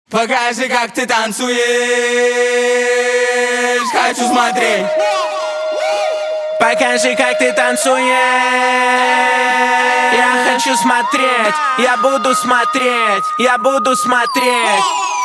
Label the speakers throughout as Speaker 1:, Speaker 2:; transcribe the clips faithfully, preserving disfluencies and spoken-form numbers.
Speaker 1: Покажи, как ты танцуешь, хочу смотреть.
Speaker 2: Покажи, как ты танцуешь. Я хочу смотреть, я буду смотреть, я буду смотреть.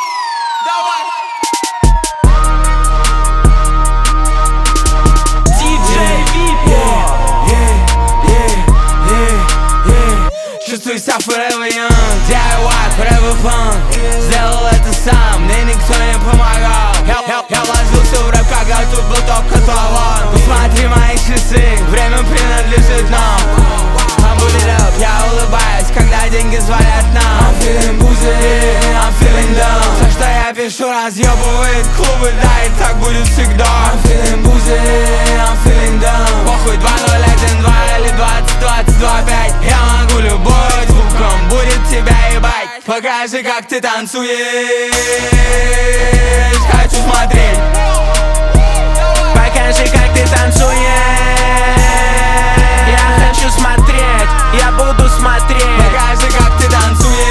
Speaker 1: Чувствую себя forever young, ди ай вай, forever fun. Сделал это сам, мне никто не помогал. Я, я, я вложился в рэп, когда тут был только талант. Посмотри мои часы, время принадлежит нам. I'm booted up, я улыбаюсь, когда деньги звонят нам. I'm feeling boozy, I'm feeling dumb. Все, что я пишу, разъебывает клубы, да, и так будет всегда. I'm feeling boozy, I'm feeling dumb. Похуй два ноль один два или двадцать двадцать два пять. Я могу любой звуком, будет тебя ебать. Покажи, как ты танцуешь, хочу смотреть.
Speaker 2: Покажи, как ты танцуешь. Я хочу смотреть, я буду смотреть.
Speaker 1: Покажи, как ты танцуешь,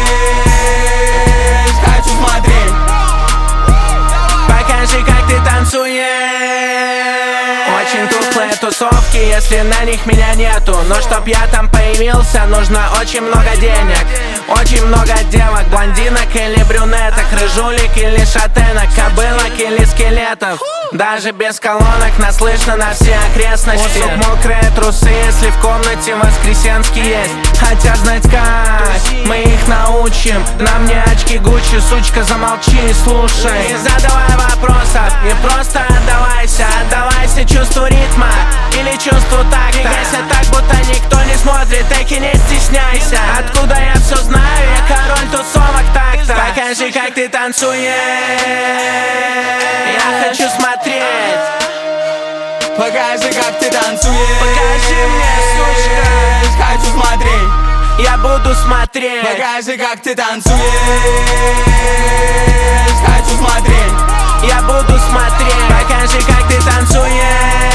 Speaker 1: хочу смотреть.
Speaker 2: Покажи, как ты танцуешь. Очень тухлые тусовки, если на них меня нету. Но чтоб я там появился, нужно очень много денег. Очень много девок, блондинок или брюнеток, рыжулик или шатенок, кобылок или скелетов. Даже без колонок нас слышно на все окрестности. Усук мокрые трусы, если в комнате воскресенский есть. Хотя знать как, мы их научим. На мне очки Гуччи, сучка, замолчи и слушай. Не задавай вопросов и просто отдавайся. Отдавайся чувству ритма или чувству такта. Двигайся так, будто никто не смотрит, так и не стесняйся. Откуда я все знаю, я король тусовок так-то. Покажи, как ты танцуешь. Я хочу смотреть.
Speaker 1: Покажи, как ты танцуешь.
Speaker 2: Покажи мне, сучка.
Speaker 1: Хочу смотреть.
Speaker 2: Я буду смотреть.
Speaker 1: Покажи, как ты танцуешь. Хочу смотреть.
Speaker 2: Я буду смотреть. Покажи, как ты танцуешь.